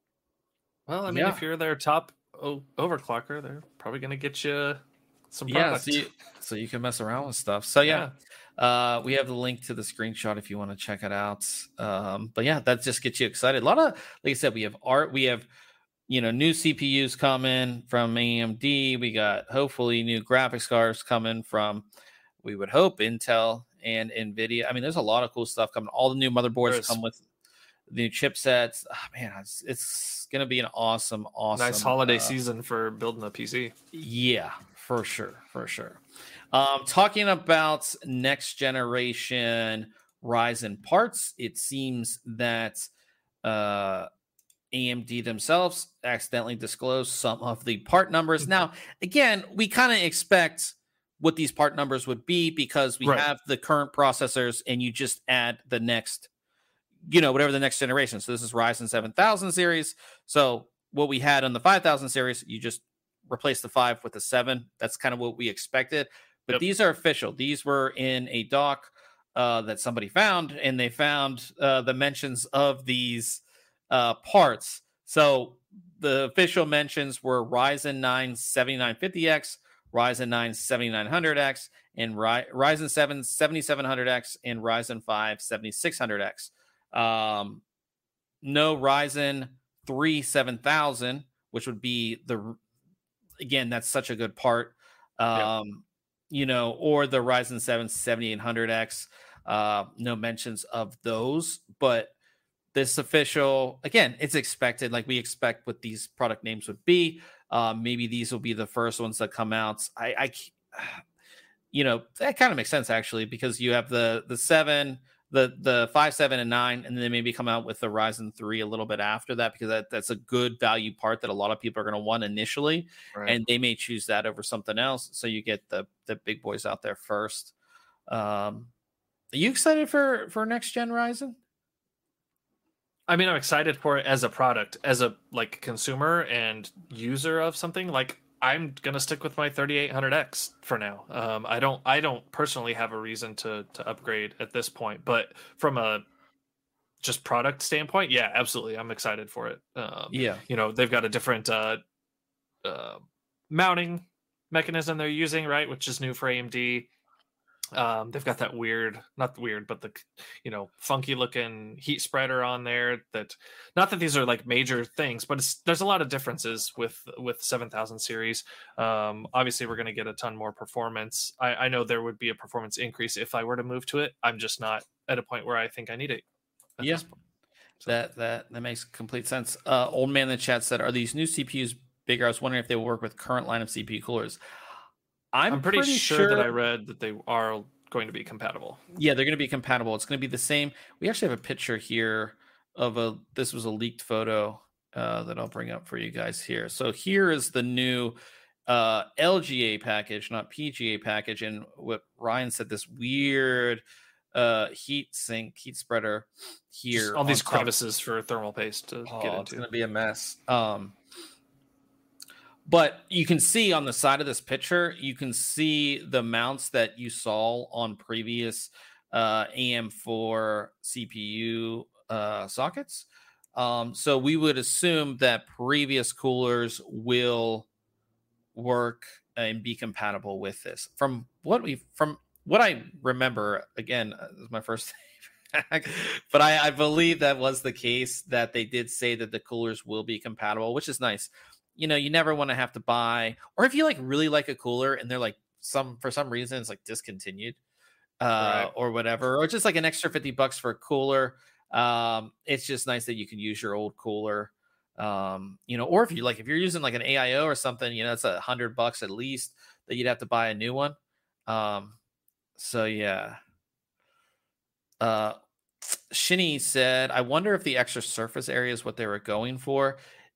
well, I mean, yeah. if you're their top Oh, overclocker, they're probably going to get you some product. Yeah, so you, so you can mess around with stuff. So yeah, yeah. Uh, we have the link to the screenshot if you want to check it out. Um, but yeah, that just gets you excited. A lot of, like I said, we have art, we have, you know, new C P Us coming from A M D. We got hopefully new graphics cards coming from, we would hope, Intel and NVIDIA. I mean, there's a lot of cool stuff coming. All the new motherboards come with the new chipsets. Oh, man, it's, it's going to be an awesome, awesome. Nice holiday uh, season for building a P C. Yeah, for sure, for sure. Um, talking about next generation Ryzen parts, it seems that uh, A M D themselves accidentally disclosed some of the part numbers. Now, again, we kind of expect what these part numbers would be because we right. have the current processors, and you just add the next, you know, whatever the next generation. So this is Ryzen seven thousand series. So what we had on the five thousand series, you just replace the five with the seven. That's kind of what we expected. But yep. these are official. These were in a doc uh, that somebody found, and they found uh, the mentions of these uh, parts. So the official mentions were Ryzen nine seventy-nine fifty X, Ryzen nine seventy-nine hundred X, and Ry- Ryzen seven seventy-seven hundred X, and Ryzen five seventy-six hundred X. Um, no Ryzen three seven thousand, which would be the, again, that's such a good part. Um, yeah. You know, or the Ryzen seven seventy-eight hundred X. Uh, no mentions of those, but this official, again, it's expected. Like we expect what these product names would be. Uh, maybe these will be the first ones that come out. I, I you know, that kind of makes sense actually, because you have the the seven. The the five, seven, and nine, and then they maybe come out with the Ryzen three a little bit after that, because that, that's a good value part that a lot of people are going to want initially, right. and they may choose that over something else. So you get the the big boys out there first. Um, are you excited for for next gen Ryzen? I mean, I'm excited for it as a product, as a like consumer and user of something. Like, I'm gonna stick with my thirty-eight hundred X for now. Um, I don't, I don't personally have a reason to to upgrade at this point, but from a just product standpoint, yeah, absolutely, I'm excited for it. Um, yeah, you know, they've got a different uh, uh, mounting mechanism they're using, right, which is new for A M D. Um, they've got that weird, not weird, but the, you know, funky looking heat spreader on there. That, not that these are like major things, but it's, there's a lot of differences with with seven thousand series. Um, obviously, we're going to get a ton more performance. I, I know there would be a performance increase if I were to move to it. I'm just not at a point where I think I need it. Yeah, so. that that that makes complete sense. Uh, old man in the chat said, "Are these new C P Us bigger? I was wondering if they will work with current line of C P U coolers." I'm, I'm pretty, pretty sure, sure that I read that they are going to be compatible. Yeah, they're going to be compatible. It's going to be the same. We actually have a picture here of a, this was a leaked photo uh, that I'll bring up for you guys here. So here is the new uh, L G A package, not P G A package. And what Ryan said, this weird uh, heat sink, heat spreader here. Just all these crevices for thermal paste to oh, get into. It's going to be a mess. Um, but you can see on the side of this picture, you can see the mounts that you saw on previous uh, A M four C P U uh, sockets. Um, so we would assume that previous coolers will work and be compatible with this. From what we from what I remember, again, uh, this is my first but I, I believe that was the case, that they did say that the coolers will be compatible, which is nice. You know, you never want to have to buy, or if you like really like a cooler and they're like some for some reason it's like discontinued uh right. or whatever, or just like an extra fifty bucks for a cooler. Um, it's just nice that you can use your old cooler. Um, you know, or if you like if you're using like an A I O or something, you know, it's a hundred bucks at least that you'd have to buy a new one. Um, so yeah. Uh, Shinny said, I wonder if the extra surface area is what they were going for.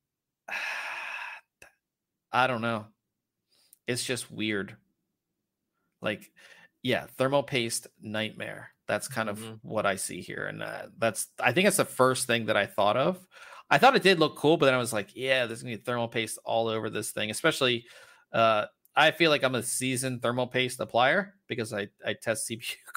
I don't know. It's just weird. Like, yeah, thermal paste nightmare. That's kind of mm-hmm. what I see here. And uh, that's, I think that's the first thing that I thought of. I thought it did look cool, but then I was like, yeah, there's going to be thermal paste all over this thing, especially, uh, I feel like I'm a seasoned thermal paste applier because I, I test C P U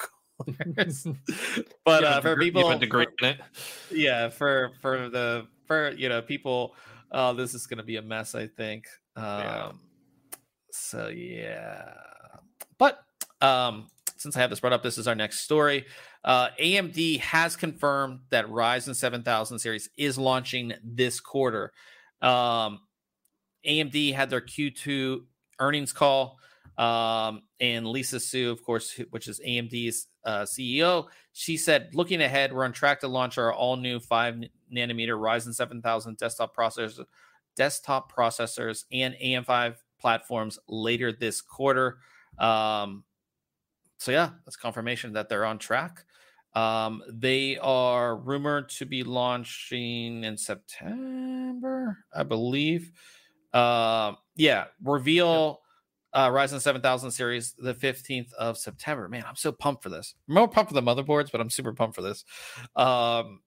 but uh, for people, for, yeah, for for the for you know people, uh, this is going to be a mess, I think. Um, yeah. So yeah, but um, since I have this brought up, this is our next story. Uh, A M D has confirmed that Ryzen seven thousand series is launching this quarter. Um, A M D had their Q two earnings call. Um, and Lisa Su, of course, which is A M D's uh, C E O, she said, looking ahead, we're on track to launch our all new five nanometer Ryzen seven thousand desktop processors, desktop processors and A M five platforms later this quarter. Um, so yeah, that's confirmation that they're on track. Um, they are rumored to be launching in September, I believe. Uh, yeah, reveal. Yep. Uh, Ryzen seven thousand series, the fifteenth of September. Man, I'm so pumped for this. I'm more pumped for the motherboards, but I'm super pumped for this. Um,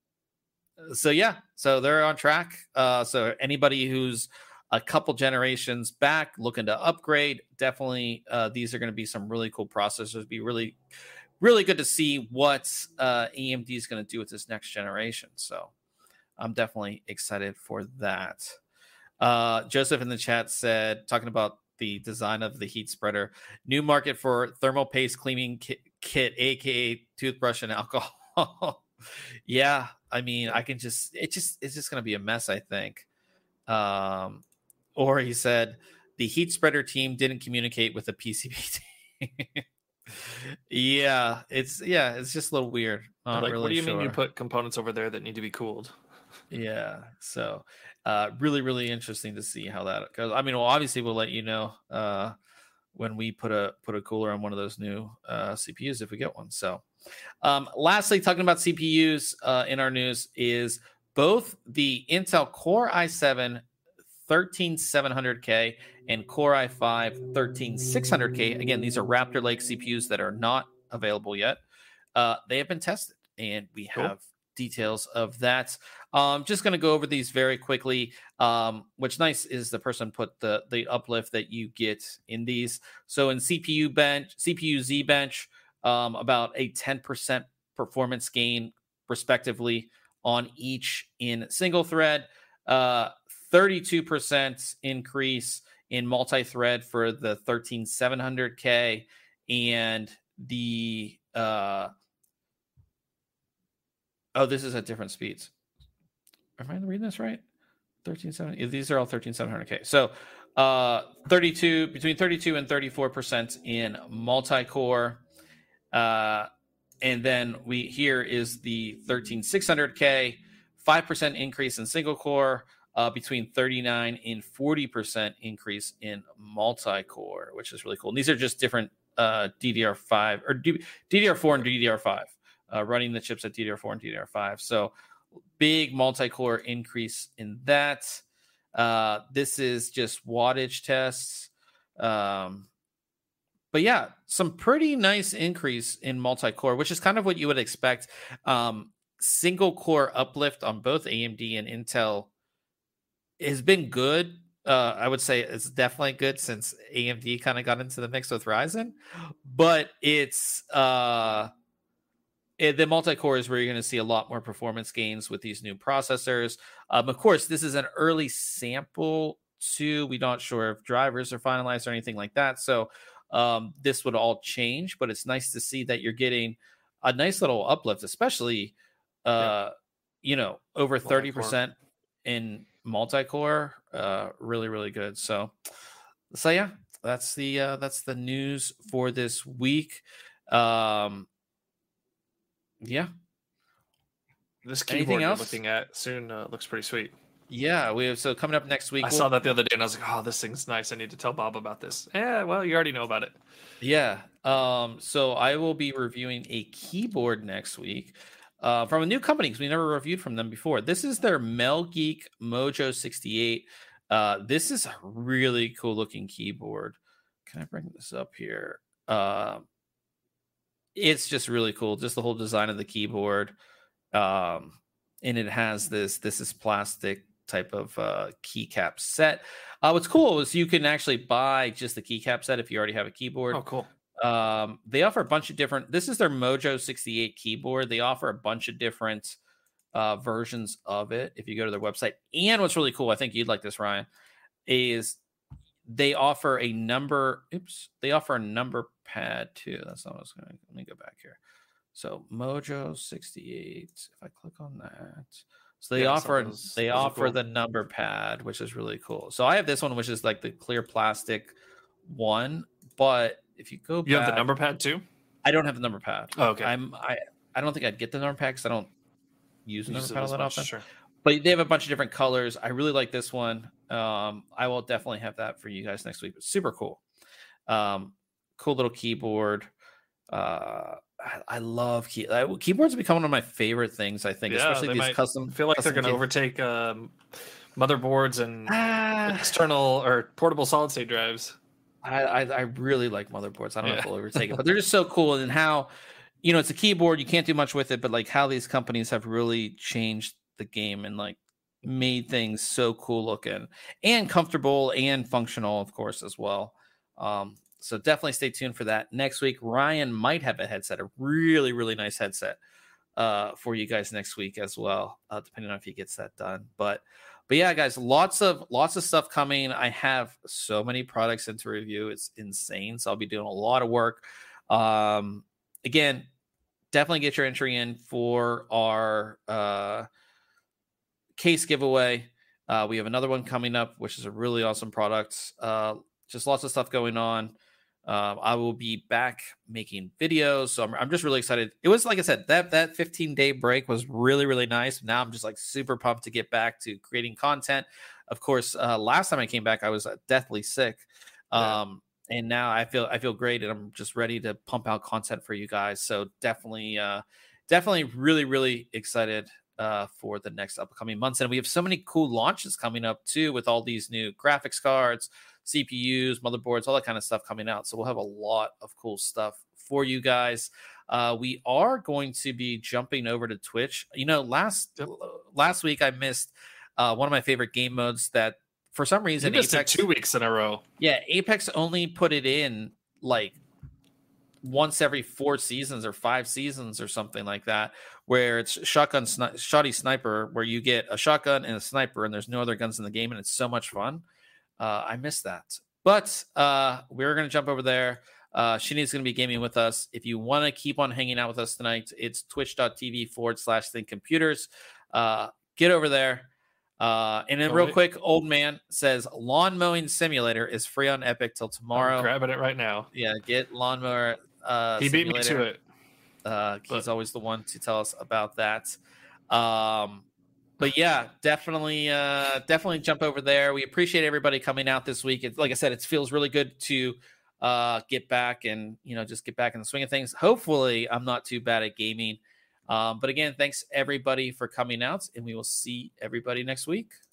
so yeah, so they're on track. Uh, so anybody who's a couple generations back looking to upgrade, definitely uh, these are going to be some really cool processors. It'd be really, really good to see what uh, A M D is going to do with this next generation. So I'm definitely excited for that. Uh, Joseph in the chat said, talking about the design of the heat spreader, new market for thermal paste cleaning kit, kit aka toothbrush and alcohol. Yeah, I mean, I can just it just it's just gonna be a mess, I think. Um, or he said the heat spreader team didn't communicate with the P C B team. yeah, it's yeah, it's just a little weird. Not like, really what do you sure. mean you put components over there that need to be cooled? Yeah, so uh, really, really interesting to see how that goes. I mean, well, obviously, we'll let you know uh, when we put a put a cooler on one of those new uh, C P Us if we get one. So, um, lastly, talking about C P Us uh, in our news is both the Intel Core i seven thirteen seven hundred K and Core i five thirteen six hundred K. Again, these are Raptor Lake C P Us that are not available yet. Uh, they have been tested, and we cool. have details of that. Um, just going to go over these very quickly. Um, what's nice is the person put the the uplift that you get in these. So in C P U bench, C P U Z bench, um, about a ten percent performance gain, respectively, on each in single thread. Uh, thirty-two percent increase in multi-thread for the thirteen seven hundred K, and the uh, oh, this is at different speeds. Am I reading this right? thirteen seventy. These are all thirteen seven hundred K. So uh, thirty-two between thirty-two and thirty-four percent in multi-core. Uh, and then we here is the thirteen six hundred K, five percent increase in single core, uh, between thirty-nine and forty percent increase in multi-core, which is really cool. And these are just different uh, D D R five or D D R four and D D R five, uh, running the chips at D D R four and D D R five. So big multi-core increase in that. Uh, this is just wattage tests. Um, but yeah, some pretty nice increase in multi-core, which is kind of what you would expect. Um, single core uplift on both A M D and Intel has been good, uh, I would say it's definitely good since A M D kind of got into the mix with Ryzen, but it's uh, it, the multi-core is where you're going to see a lot more performance gains with these new processors. Um, of course, this is an early sample too. We're not sure if drivers are finalized or anything like that, so um, this would all change. But it's nice to see that you're getting a nice little uplift, especially uh, yeah. you know, over thirty percent in multi-core. Uh, really, really good. So, so yeah, that's the uh, that's the news for this week. Um, yeah. This keyboard you're looking at soon uh, looks pretty sweet. Yeah, we have so coming up next week. I we'll, saw that the other day and I was like, oh, this thing's nice. I need to tell Bob about this. Yeah, well, you already know about it. Yeah. Um, so I will be reviewing a keyboard next week uh, from a new company because we never reviewed from them before. This is their Melgeek Mojo sixty-eight. Uh, this is a really cool looking keyboard. Can I bring this up here? Uh, it's just really cool. Just the whole design of the keyboard. Um, and it has this, this is plastic type of uh, keycap set. Uh, what's cool is you can actually buy just the keycap set if you already have a keyboard. Oh, cool. Um, they offer a bunch of different, this is their Mojo sixty-eight keyboard. They offer a bunch of different uh, versions of it if you go to their website. And what's really cool, I think you'd like this, Ryan, is they offer a number, oops, they offer a number pad too. That's not what I was going to, let me go back here. So Mojo sixty-eight, if I click on that. So they yeah, offer those, they those offer cool. the number pad, which is really cool. So I have this one, which is like the clear plastic one. But if you go, you back, have the number pad too. I don't have the number pad. Oh, okay. I'm I I don't think I'd get the number pad because I don't use the number pad all that often. Sure. But they have a bunch of different colors. I really like this one. Um, I will definitely have that for you guys next week. But super cool, um, cool little keyboard. Uh, I, I love key, I, keyboards. Become one of my favorite things. I think, yeah, especially these might custom. Feel like custom they're going to overtake um, motherboards and uh, external or portable solid state drives. I, I I really like motherboards. I don't yeah. know if they'll overtake it, but they're just so cool. And how, you know, it's a keyboard. You can't do much with it, but like how these companies have really changed the game and like made things so cool looking and comfortable and functional, of course, as well. Um, so definitely stay tuned for that. Next week, Ryan might have a headset, a really, really nice headset uh, for you guys next week as well, uh, depending on if he gets that done. But But yeah, guys, lots of lots of stuff coming. I have so many products into review. It's insane. So I'll be doing a lot of work. Um, again, definitely get your entry in for our uh, case giveaway. Uh, we have another one coming up, which is a really awesome product. Uh, just lots of stuff going on. Um, I will be back making videos, so I'm, I'm just really excited. It was, like I said, that that fifteen day break was really, really nice. Now I'm just like super pumped to get back to creating content. Of course, uh, last time I came back, I was deathly sick, um, yeah. and now I feel I feel great, and I'm just ready to pump out content for you guys. So definitely, uh, definitely, really, really excited uh, for the next upcoming months, and we have so many cool launches coming up too, with all these new graphics cards, C P Us, motherboards, all that kind of stuff coming out. So we'll have a lot of cool stuff for you guys. Uh, we are going to be jumping over to Twitch. You know, last last week I missed uh, one of my favorite game modes that for some reason you missed Apex, it two weeks in a row. Yeah, Apex only put it in like once every four seasons or five seasons or something like that, where it's shotgun sni- shoddy sniper, where you get a shotgun and a sniper, and there's no other guns in the game, and it's so much fun. Uh, I missed that. But uh, we're going to jump over there. Uh, Shini's going to be gaming with us. If you want to keep on hanging out with us tonight, it's twitch.tv forward slash think computers. Uh, get over there. Uh, and then All real right. quick, Old Man says Lawn Mowing Simulator is free on Epic till tomorrow. I'm grabbing it right now. Yeah, get Lawnmower uh, He Simulator. beat me to it. Uh, he's always the one to tell us about that. Um, But yeah, definitely, uh, definitely jump over there. We appreciate everybody coming out this week. It's, like I said, it feels really good to uh, get back and, you know, just get back in the swing of things. Hopefully, I'm not too bad at gaming. Um, but again, thanks everybody for coming out, and we will see everybody next week.